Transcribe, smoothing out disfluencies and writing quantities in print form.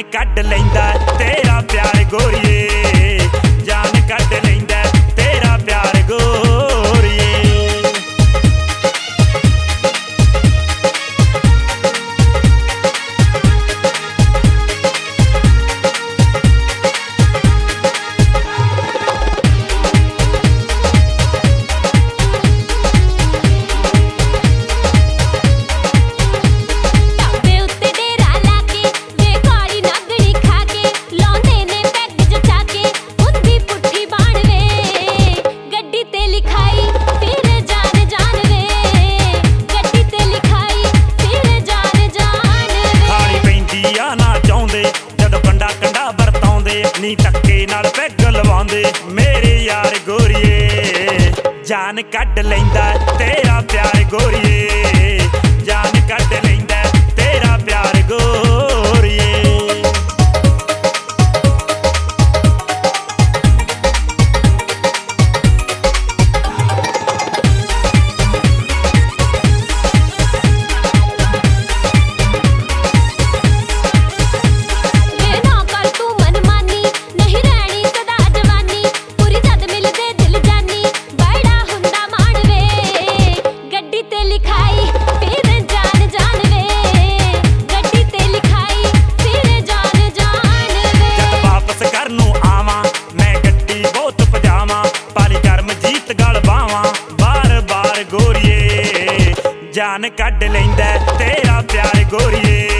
ਕੱਢ ਲੈਂਦਾ ਤੇਰਾ ਪਿਆਰ ਗੋਰੀਏ, ਜਾਨ ਕੱਢ ਲੈਂਦਾ ਤੇਰਾ ਪਿਆਰ ਗੋਰੀਏ। ਨੀ ਧੱਕੇ ਨਾਲ ਪੈਗ ਲਵਾਉਂਦੇ ਮੇਰੇ ਯਾਰ ਗੋਰੀਏ, ਜਾਨ ਕੱਢ ਲੈਂਦਾ ਤੇਰਾ ਪਿਆਰ ਗੋਰੀਏ, ਜਾਨ ਕੱਢ ਲੈਂਦਾ ਤੇਰਾ ਪਿਆਰ ਗੋਰੀਏ। ਜਾਨ ਕੱਢ ਲੈਂਦਾ ਤੇਰਾ ਪਿਆਰ ਗੋਰੀਏ।